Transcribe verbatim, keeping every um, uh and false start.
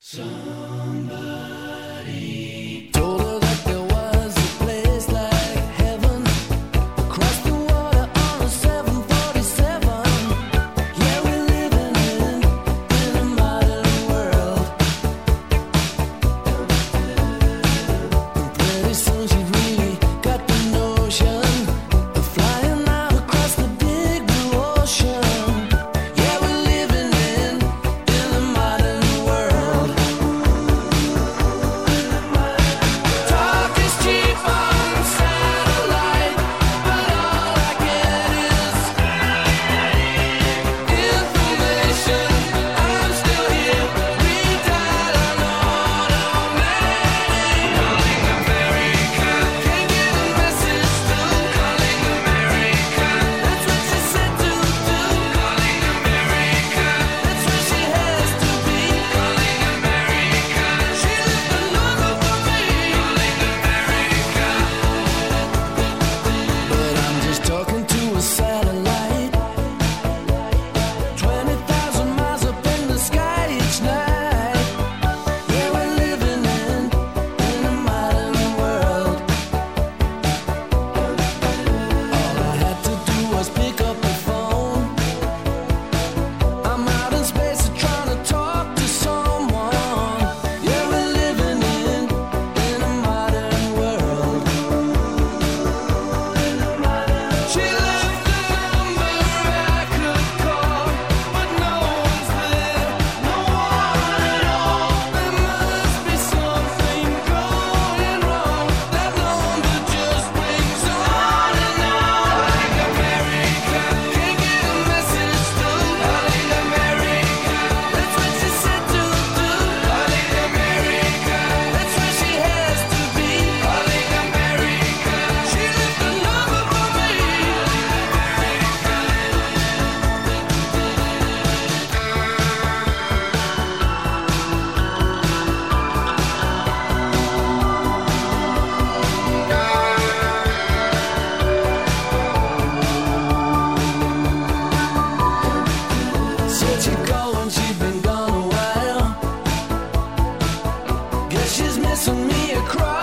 Somebody told her that there was a place like heaven across the water on a seven forty-seven. Yeah, we're living in, in a modern world. And pretty soon she really got the notion of flying out across the big blue ocean. Yeah, we're living in, in a modern world. Talk is cheap on satellite, but all I get is information. I'm still here, redial on automatic. Calling America, can't get a message through. Calling America, that's what she said to do. Calling America, that's where she has to be. Calling America, she left a number for me. Calling America, but I'm just talking to a satellite. Twenty thousand miles up in the sky each night. Yeah, we're living in, in a modern world. All I had to do was pick up the phone. I'm out in space trying to talk to someone. Yeah, we're living in, in a modern world. She left a number I could call, but no one's there, no one at all. There must be something going wrong. That number just rings on and on. Calling America, can't get a message through. Calling America, that's what she said to do. Calling America, that's where she has to be. Calling America, she left a number for me. Said she'd go and she'd been gone a while. Guess she's missing me across